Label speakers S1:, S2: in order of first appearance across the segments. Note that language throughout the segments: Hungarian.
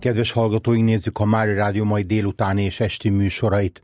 S1: Kedves hallgatóink, nézzük a Mária Rádió mai délutáni és esti műsorait.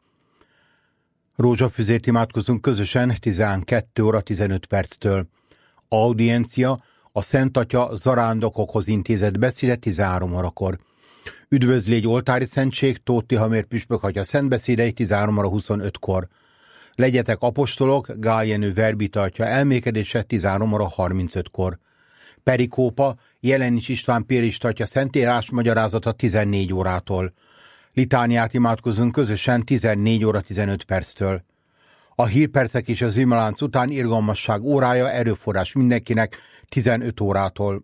S1: Rózsafüzért imádkozunk közösen 12 óra 15 perctől. Audiencia a Szent Atya zarándokokhoz intézett beszéde 13 órakor. Üdvözlégy oltári szentség Tóth Tihamér püspök atya szentbeszédei 13 óra 25-kor. Legyetek apostolok Gál Jenő verbita atya elmékedése 13 óra 35-kor. Perikópa Jelenics István piarista atya szentírás magyarázata 14 órától. Litániát imádkozunk közösen 14 óra 15 perctől. A hírpercek és az vimalánc után irgalmasság órája, erőforrás mindenkinek 15 órától.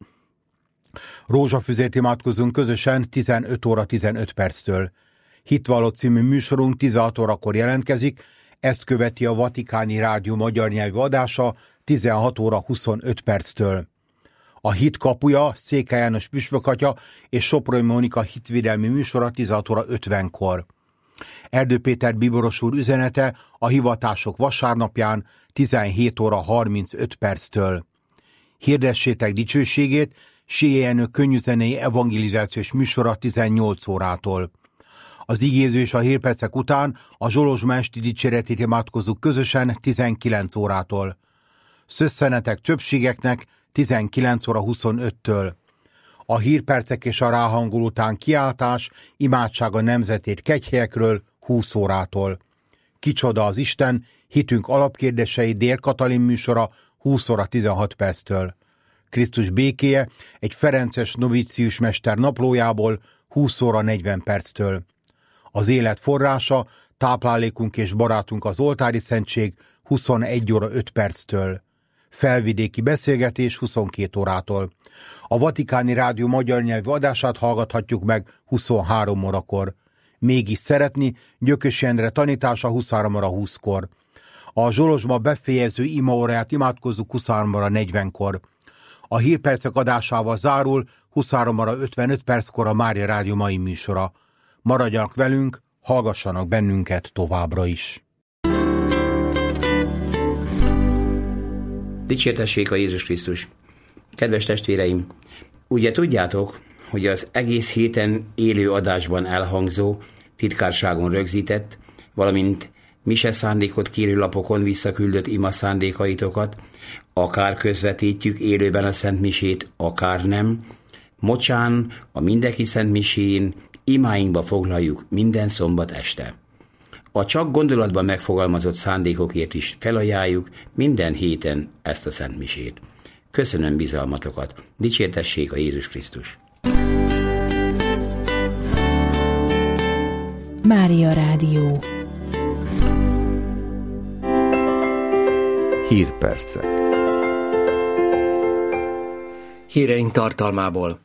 S1: Rózsafüzért imádkozunk közösen 15 óra 15 perctől. Hitvalló című műsorunk 16 órakor jelentkezik, ezt követi a Vatikáni Rádió magyar nyelvű adása 16 óra 25 perctől. A Hit kapuja Székely János püspök atya és Soproni Mónika hitvédelmi műsora 16 óra 50-kor. Erdő Péter bíboros úr üzenete a hivatások vasárnapján 17 óra 35 perctől. Hirdessétek dicsőségét, Sié Jenő könnyűzenei evangelizációs műsora 18 órától. Az igéző és a hírpercek után a Zsolozsma esti dicséretét imádkozzuk közösen 19 órától. Szösszenetek csöpségeknek 19 óra 25-től. A hírpercek és a ráhangol után kiáltás, imádság a nemzetét kegyhelyekről 20 órától. Kicsoda az Isten, hitünk alapkérdései Dér Katalin műsora 20 óra 16 perctől. Krisztus békéje egy ferences novícius mester naplójából 20 óra 40 perctől. Az élet forrása, táplálékunk és barátunk az oltári szentség 21 óra 5 perctől. Felvidéki beszélgetés 22 órától. A Vatikáni Rádió magyar nyelvű adását hallgathatjuk meg 23 órakor. Mégis szeretni, Gyökösi Endre tanítása 23 óra 20-kor. A Zsolozsma befejező imaóráját imádkozzuk 23 óra 40-kor. A hírpercek adásával zárul 23 óra 55 perckor a Mária Rádió mai műsora. Maradjanak velünk, hallgassanak bennünket továbbra is.
S2: Dicsértessék a Jézus Krisztus! Kedves testvéreim, ugye tudjátok, hogy az egész héten élő adásban elhangzó, titkárságon rögzített, valamint mise szándékot kérő lapokon visszaküldött ima szándékaitokat, akár közvetítjük élőben a Szent Misét, akár nem, mocsán a mindenki Szent Misén imáinkba foglaljuk minden szombat este. A csak gondolatban megfogalmazott szándékokért is felajánljuk minden héten ezt a Szent Misét. Köszönöm bizalmatokat. Dicsértessék a Jézus Krisztus!
S3: Mária Rádió.
S4: Hírpercek.
S5: Híreink tartalmából.